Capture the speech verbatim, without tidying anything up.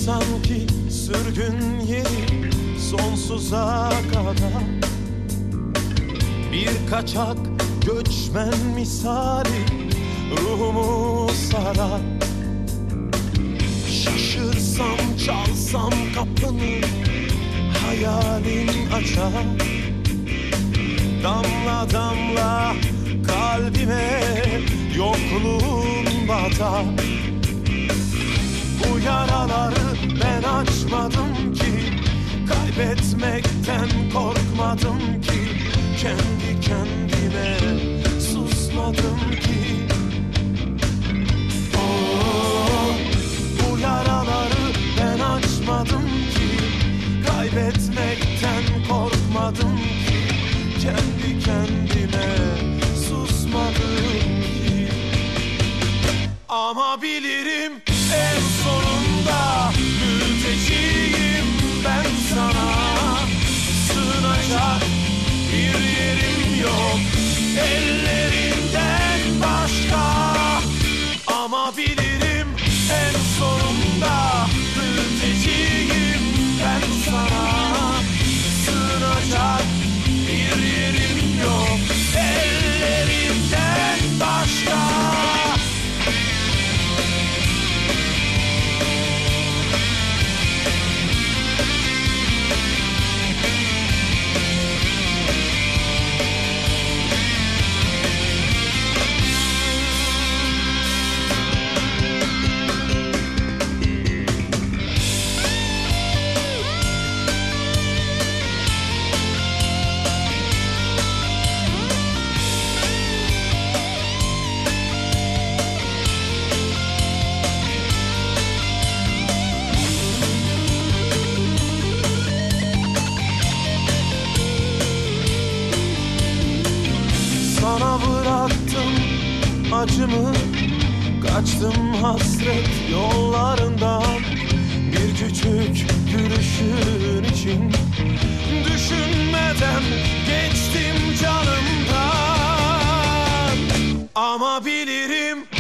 sanki sürgün yeri sonsuza kadar. Bir kaçak göçmen misali ruhumu sarar. Şaşırsam çalsam kapını hayalin açar. Damla damla kalbime yokluğun batar. Bu yaraları ben açmadım ki, kaybetmekten korkmadım ki, kendi kendime susmadım ki. Oh, bu yaraları ben açmadım ki, kaybetmekten korkmadım ki, kendi kendime susmadım ki. Ama bilirim en sonunda mülteciyim ben sana. Sığınacak bir yerim yok ellerinden başka. Ama bilirim en sonunda mülteciyim ben sana. Sığınacak bir yerim yok ellerinden başka. Sana bıraktım acımı, kaçtım hasret yollarından. Bir küçük gülüşün için düşünmeden geçtim canımdan. Ama bilirim